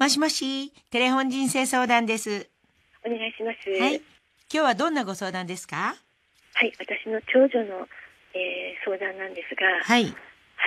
もしもし、テレフォン人生相談です。 お願いします。 はい。今日はどんなご相談ですか？ はい、私の長女の、相談なんですが、 はい。 はい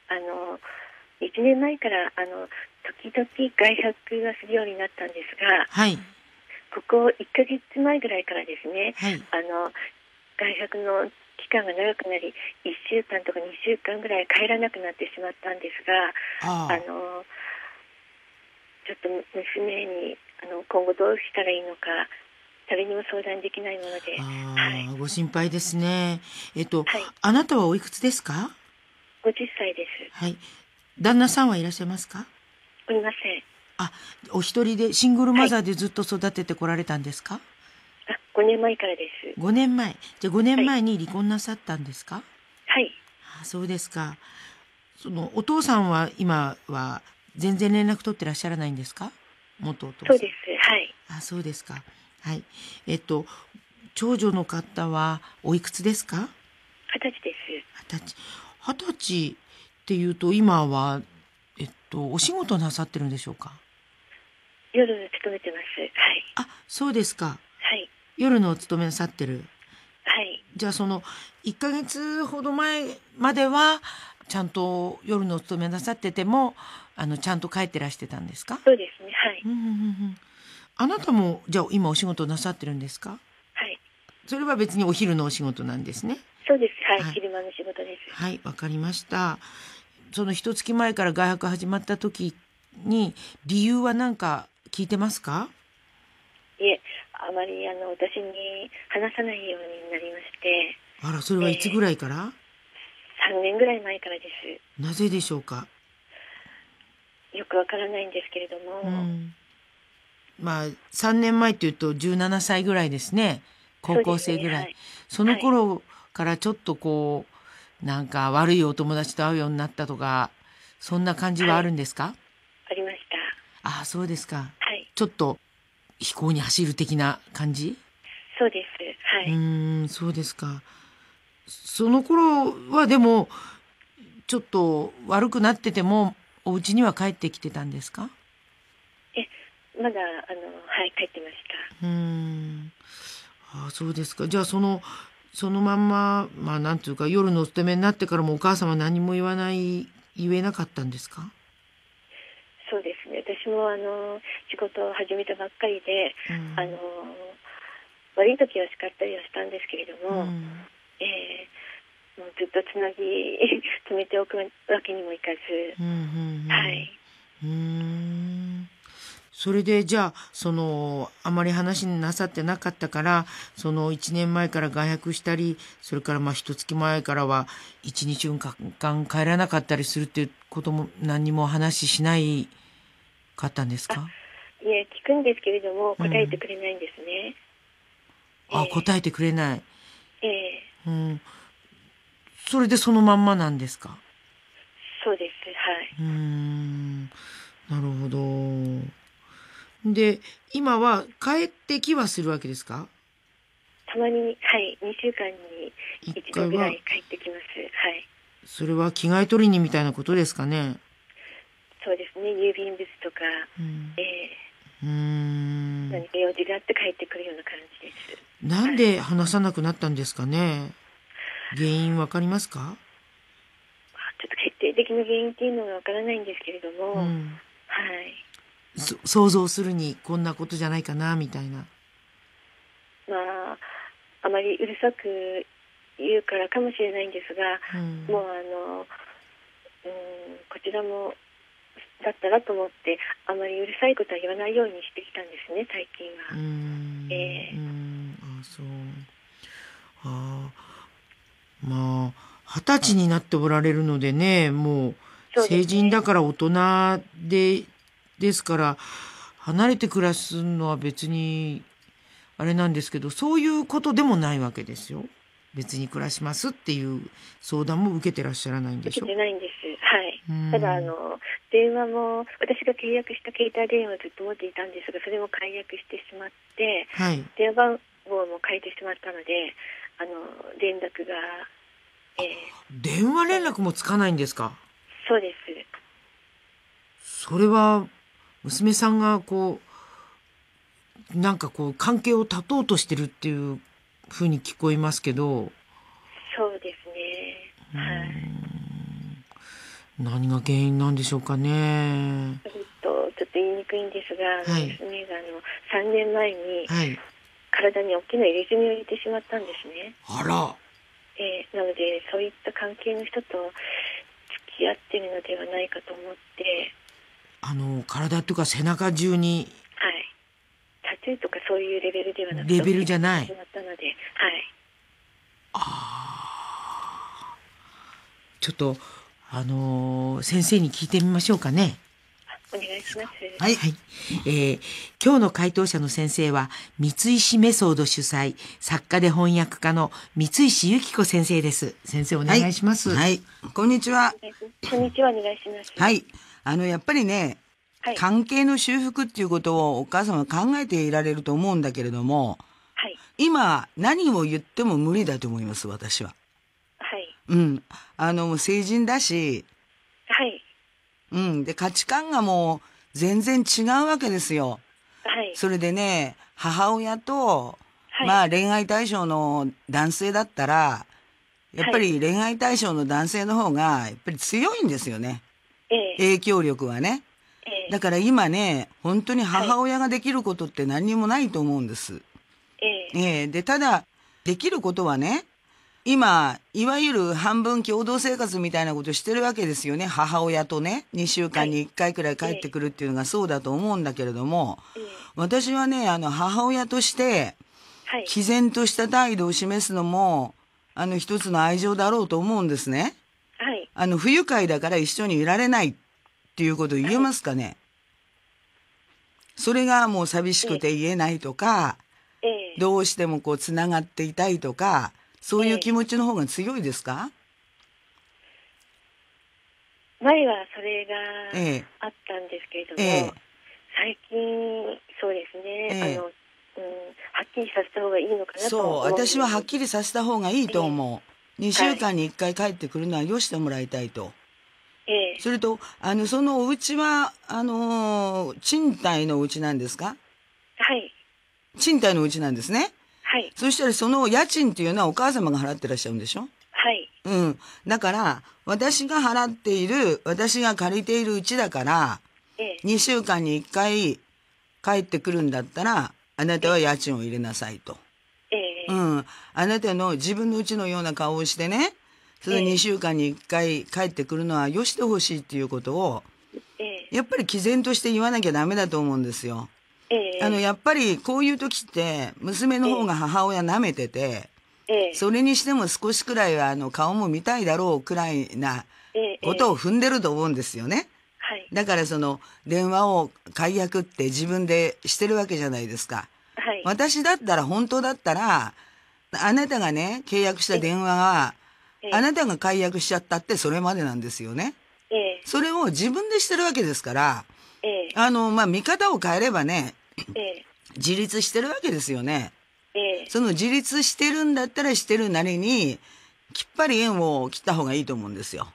、1年前から時々外泊がするようになったんですが、 はい。 ここ1ヶ月前ぐらいからですね、 はい。 外泊の期間が長くなり、1週間とか2週間ぐらい帰らなくなってしまったんですが、 ああ。 ちょっと娘に今後どうしたらいいのか、誰にも相談できないもので、はい、 ご心配ですね。 はい、 あなたはおいくつですか？ 50歳です。 はい。旦那さんはいらっしゃいますか？ おりません。 あ、お一人でシングルはい。 マザーでずっと育ててこられたんですか 5年前からです。 ？5年前。じゃあ5 はい。 年前に離婚なさったんですか？ はい。 あ、そうですか。お父さんは今は全然連絡取ってらっしゃらないんですか？元お父さん。 そうです。はい。 あ、そうですか。はい。えっと、長女の方はおいくつですか 20歳です。 ？20歳。20歳っていうと今は、お仕事なさってるんでしょうか？ 夜勤めてます。はい。 あ、そうですか。 はい。 夜のお勤めなさってる。 はい。 じゃあ1ヶ月ほど前までは、ちゃんと夜のお勤めなさってても、ちゃんと帰ってらしてたんですか？ そうですね。はい。 うんうんうんうん。あなたも、じゃあ今お仕事なさってるんですか？ はい。 それは別にお昼のお仕事なんですね。 そうです。はい。 はい。 昼間の仕事です。 はい、わかりました。その一月前から外泊始まった時に、理由は何か聞いてますか？ いえ、あまり私に話さないようになりまして、 あら、それはいつぐえらいから？ 3年ぐらい前からでなぜでしょうか？ す。よくわからないんですけれども、 うん。まあ、3年前っていうと17歳ぐらいですね。高校そうですね。 生ぐらい。 はい。 そのはい。 頃からちょっとなんか悪いお友達と会うようになったとか、そんな感じはあるはい。 んですか？ ありました。 ああ、そうですか。 はい。 ちょっと飛行に走る的な感じ？ そうです。はい。 そうですか。その頃はでも、ちょっと悪くなってても、お家には帰ってきてたんですか？ え、まだ、はい、帰ってました。 うーん。ああ、そうですか。じゃあそのまんま、まあなんていうか、夜のお勤めになってからもお母様何も言えなかったんですか？ そうですね。私も仕事を始めたばっかりで、 うあのん。 悪い時は叱ったりはしたんですけれどうも、 ん。 もうずっとつなぎ止めておくわけにもいかず、 うん。 はい、 うん。それで、じゃあ、あまり話になさってなかったから、その1年前から外泊したり、それからまあ一月前からは1、2週間帰らなかったりするっていうことも何にも話しないかったんですあ、 か？ いえ、聞くんですけれども答えてうん。 くれないんですね。 あ、答えてくれない。 ええ、 うん。それでそのまんまなんですか？ そうです。はい。 なるほど。で、今は帰ってきはするわけですか？ たまに、はい、2週間に一一度回は、 ぐらい帰ってきます。はい。 それは着替え取りにみたいなことですかね？ そうですね。郵便物とか、 うん。 ええ、 うーん。 何か用事があって帰ってくるような感じです。 なんはい。 で話さなくなったんですかね？原因わかりますか？ ちょっと決定的な原因っていうのはわからないんですけれども、はい。 うん。想像するにこんなことじゃないかな、みたいな。 まあ、あまりうるさく言うからかもしれないんですが、 うん。 もうこちらもだったらと思って、あまりうるさいことは言わないようにしてきたんですね、最近は。 あ、そう。ああ、まあ、20歳になっておられるのでね、もう、 そうで成すね。 人だから大人ですから、離れて暮らすのは別に、あれなんですけど、そういうことでもないわけですよ。別に暮らしますっていう相談も受けてらっしゃらないんで受けしょ？ てないんです。はい。 うただ、 ん。 電話も、私が契約した携帯電話をずっと持っていたんですが、それも解約してしまって、 はい。 電話番号も変えてしまったので、連絡が、 電話連そうなん、 絡もつかないんですか？ そうです。 それは娘さんがなんか関係を断とうとしてるっていうふうに聞こえますけど。 そうですね。はい。 何が原因なんでしょうかね。 ちょっと言いにくいんですが、 はい。 娘が3年前にはい。 体に大きな入れ墨を入れてしまったんですね。 あら。 なので、そういった関係の人と付き合ってるのではないかと思って。 体というか背中中に。 はい。タトゥーとかそういうレベルではなくて、 レベルじゃない。 しまったので、はい。 ちょっと、先生に聞いてみましょうかね。 お願いします。 はい。はい。今日の回答者の先生は、三石メソード主催、作家で翻訳家の三石由紀子先生です。先生お願いします。 はい。こんにちは。 こんにちは、お願いします。 はい。やっぱりね、 はい、 関係の修復っていうことをお母様は考えていられると思うんだけれども、 はい。 今何を言っても無理だと思います、私は。 はい。 うん。成人だし、 はい。 うん。で、価値観がもう全然違うわけですよ。 はい。 それでね、母親と、 はい、 まあ恋愛対象の男性だったら、やっぱり恋愛対象の男性の方が、やっぱり強いんですよね。影響力はね。だから今ね、本当に母親ができることって何にもないと思うんです。で、ただ、できることはね、今、いわゆる半分共同生活みたいなことしてるわけですよね。母親とね、2週間に1回くらい帰ってくるっていうのがそうだと思うんだけれども、私はね、母親として、毅然とした態度を示すのも、一つの愛情だろうと思うんですね。不愉快だから一緒にいられないっていうことを言えますかね。それがもう寂しくて言えないとか、どうしてもつながっていたいとか、そういう気持ちの方が強いですか？ 前はそれがあったんですけれども、最近そうですね、はっきりさせた方がいいのかなと思う。 そう、私ははっきりさせた方がいいと思う。2週間に1回帰ってくるのはよしてもらいたいと。それと、そのお家は、賃貸のお家なんですか？ はい。 賃貸のお家なんですね。 はい。 そしたらその家賃っていうのはお母様が払ってらっしゃるんでしょ？ はい。 うん。だから、私が払っている、私が借りている家だから、2週間に1回帰ってくるんだったら、あなたは家賃を入れなさいと。うん。あなたの自分の家のような顔をしてね、その2週間に1回帰ってくるのはよしてほしいっていうことを、やっぱり毅然として言わなきゃダメだと思うんですよ。やっぱりこういう時って娘の方が母親舐めてて、それにしても少しくらいは顔も見たいだろうくらいなことを踏んでると思うんですよね。だからその電話を解約って自分でしてるわけじゃないですか。私だったら本当だったら、あなたがね、契約した電話は、あなたが解約しちゃったってそれまでなんですよね。それを自分でしてるわけですから、まあ、見方を変えればね、自立してるわけですよね。その自立してるんだったらしてるなりに、きっぱり縁を切った方がいいと思うんですよ。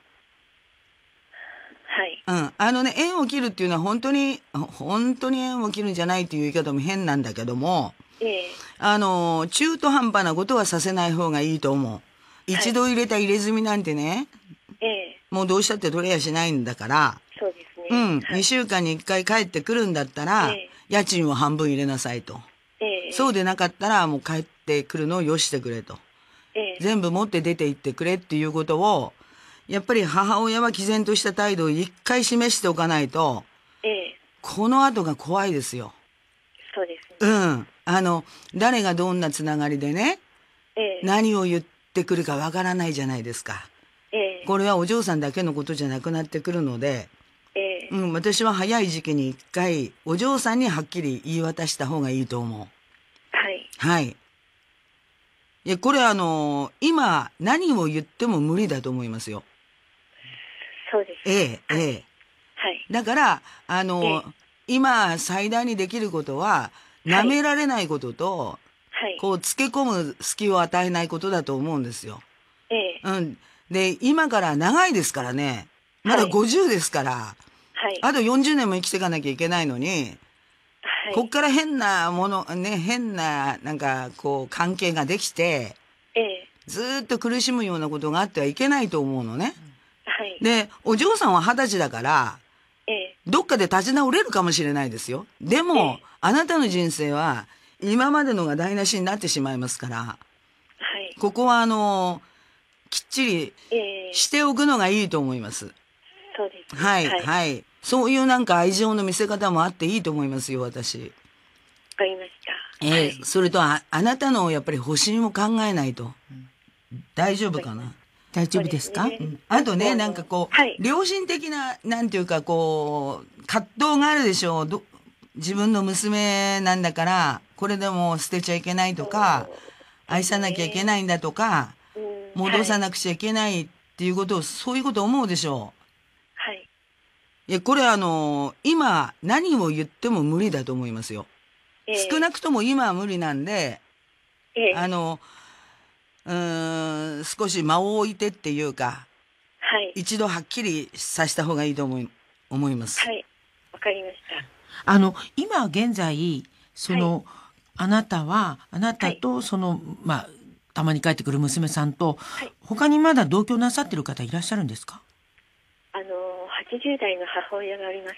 縁を切るっていうのは本当に縁を切るんじゃないっていう言い方も変なんだけども、中途半端なことはさせない方がいいと思う。一度入れた入れ墨なんてね、もうどうしたって取れやしないんだから、 そうですね。 2週間に1回帰ってくるんだったら、家賃を半分入れなさいと。そうでなかったらもう帰ってくるのをよしてくれと。全部持って出て行ってくれっていうことを、やっぱり母親は毅然とした態度を1回示しておかないと、この後が怖いですよ。 そうですね。 誰がどんなつながりでね、何を言ってくるかわからないじゃないですか。これはお嬢さんだけのことじゃなくなってくるので、私は早い時期に1回お嬢さんにはっきり言い渡した方がいいと思う。はい。いや、これ今何を言っても無理だと思いますよ。 そうです。 はい。だから、今最大にできることは、舐められないことと、つけ込む隙を与えないことだと思うんですよ。で、今から長いですからね。まだ50ですから。 あと40年も生きていかなきゃいけないのに、こっから変なもの、ね、変な、なんか、こう、関係ができて、ずーっと苦しむようなことがあってはいけないと思うのね。で、お嬢さんは20歳だから、どっかで立ち直れるかもしれないですよ。でも、あなたの人生は、今までのが台無しになってしまいますから、ここはきっちりしておくのがいいと思います。 そうです。 はい、はい。そういうなんか愛情の見せ方もあっていいと思いますよ、私。 わかりました。 それとあなたのやっぱり保身も考えないと。大丈夫かな？ 大丈夫ですか？ あとね、なんかこう、良心的な、なんていうかこう、葛藤があるでしょう。自分の娘なんだから、これでも捨てちゃいけないとか、愛さなきゃいけないんだとか、戻さなくちゃいけないっていうことを、そういうことを思うでしょう。いや、これ今、何を言っても無理だと思いますよ。少なくとも今は無理なんで、少し間を置いてっていうか、一度はっきりさせた方がいいと思います。 わかりました。 今現在、あなたとたまに帰ってくる娘さんと、他にまだ同居なさってる方いらっしゃるんですか ？80代の母親があります。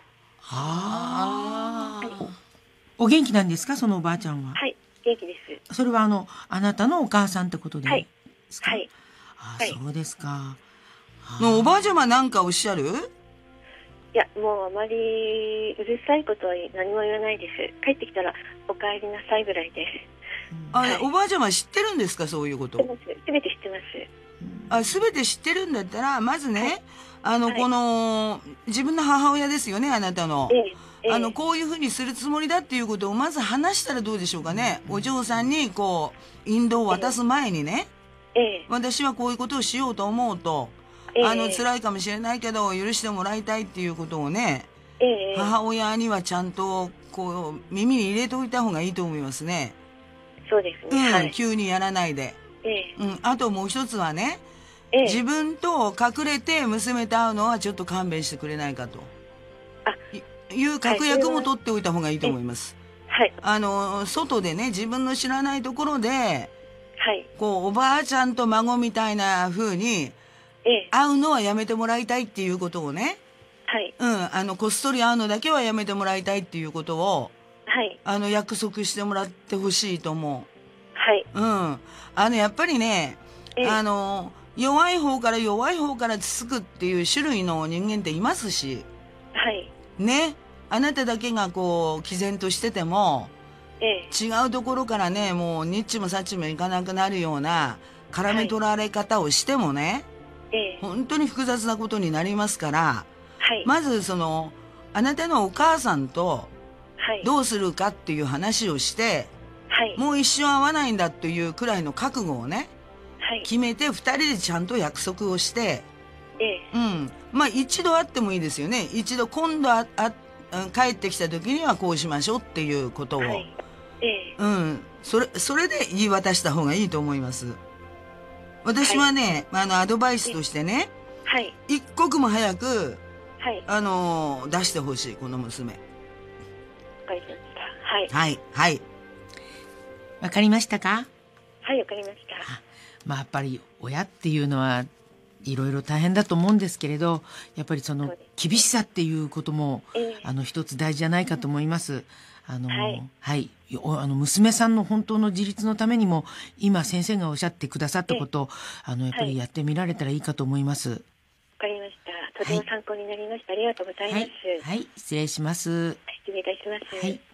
お元気なんですか、そのおばあちゃんは？ 元気です。 それはあなたのお母さんってことでですか？そうですか。 おばあちゃまなんかおっしゃる？ いや、もうあまりうるさいことは何も言わないです。帰ってきたらお帰りなさいぐらいです。 おばあちゃま知ってるんですか、そういうこと？ すべて知ってます。 すべて知ってるんだったら、まずね、この、自分の母親ですよね、あなたの。こういうふうにするつもりだっていうことをまず話したらどうでしょうかね。お嬢さんにこう、引導を渡す前にね、私はこういうことをしようと思うと、辛いかもしれないけど、許してもらいたいっていうことをね、母親にはちゃんと、こう、耳に入れておいた方がいいと思いますね。 そうですね。 急にやらないで。あともう一つはね、自分と隠れて娘と会うのはちょっと勘弁してくれないかと。いう確約も取っておいた方がいいと思います。外でね、自分の知らないところで、こう、おばあちゃんと孫みたいな風に、会うのはやめてもらいたいっていうことをね、こっそり会うのだけはやめてもらいたいっていうことを、約束してもらってほしいと思う。やっぱりね、弱い方からつつくっていう種類の人間っていますし、ね、あなただけがこう、毅然としてても、違うところからね、もう、ニッチもサッチもいかなくなるような、絡め取られ方をしてもね、本当に複雑なことになりますから、まずあなたのお母さんと、どうするかっていう話をして、もう一生会わないんだというくらいの覚悟をね、決めて二人でちゃんと約束をして、一度会ってもいいですよね。一度今度帰ってきた時にはこうしましょうっていうことを、それで言い渡した方がいいと思います。私はね、アドバイスとしてね、一刻も早く、出してほしい、この娘。 わかりました。 わかりましたか？ わかりました。 やっぱり親っていうのはいろいろ大変だと思うんですけれど、やっぱり厳しさっていうことも、一つ大事じゃないかと思います。娘さんの本当の自立のためにも、今先生がおっしゃってくださったことを、やっぱりやってみられたらいいかと思います。わかりました。とても参考になりました。ありがとうございます。 失礼します。 失礼いたします。